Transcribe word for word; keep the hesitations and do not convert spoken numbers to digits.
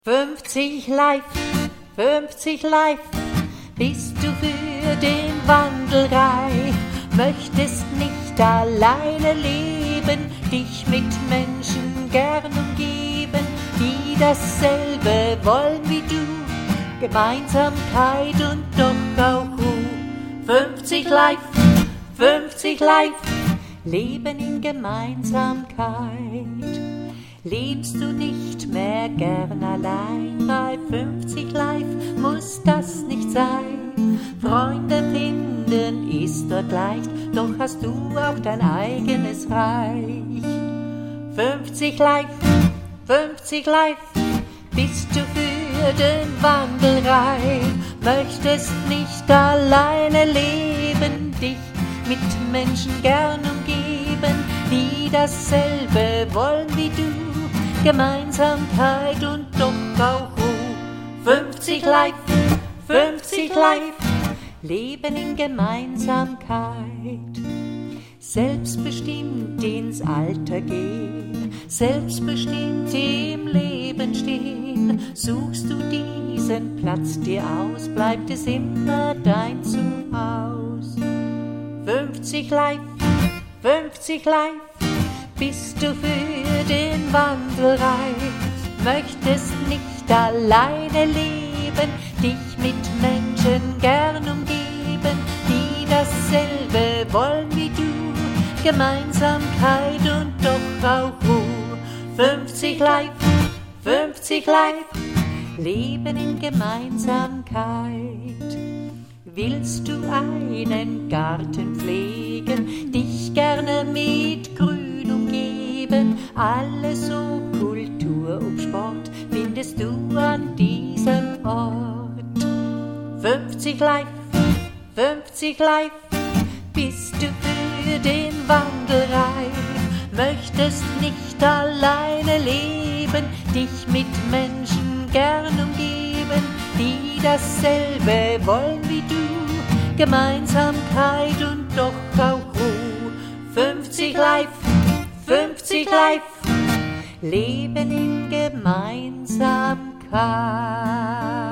fünfzig live, fünfzig live, bist du für den Wandel reif, möchtest nicht alleine leben, dich mit Menschen gern umgeben, die dasselbe wollen wie du, Gemeinsamkeit und doch auch Ruhe. fünfzig live, fünfzig live, Leben in Gemeinsamkeit. Lebst du nicht mehr gern allein, bei fünfzig live muss das nicht sein. Freunde finden ist dort leicht, doch hast du auch dein eigenes Reich. fünfzig live, fünfzig live, bist du für den Wandel reif, möchtest nicht alleine leben, dich mit Menschen gern umgeben, die dasselbe wollen wie du, Gemeinsamkeit und doch auch Ruhe. fünfzig live, fünfzig live, Leben in Gemeinsamkeit. Selbstbestimmt ins Alter gehen, selbstbestimmt im Leben stehen. Suchst du diesen Platz dir aus, bleibt es immer dein Zuhause. fünfzig live, fünfzig live, bist du für den Wandel reif, möchtest nicht alleine leben, dich mit Menschen gern umgeben, die dasselbe wollen wie du, Gemeinsamkeit und doch auch Ruhe. fünfzig live, fünfzig live, Leben in Gemeinsamkeit. Willst du einen Garten pflegen, dich gerne mit Grün umgeben, alles so Kultur und Sport findest du an diesem Ort. fünfzig live, fünfzig live, bist du für den Wandel reif, möchtest nicht alleine leben, dich mit Menschen gern umgeben, die dasselbe wollen wie du, Gemeinsamkeit und doch auch Ruhe. fünfzig live, fünfzig live, Leben in Gemeinsamkeit.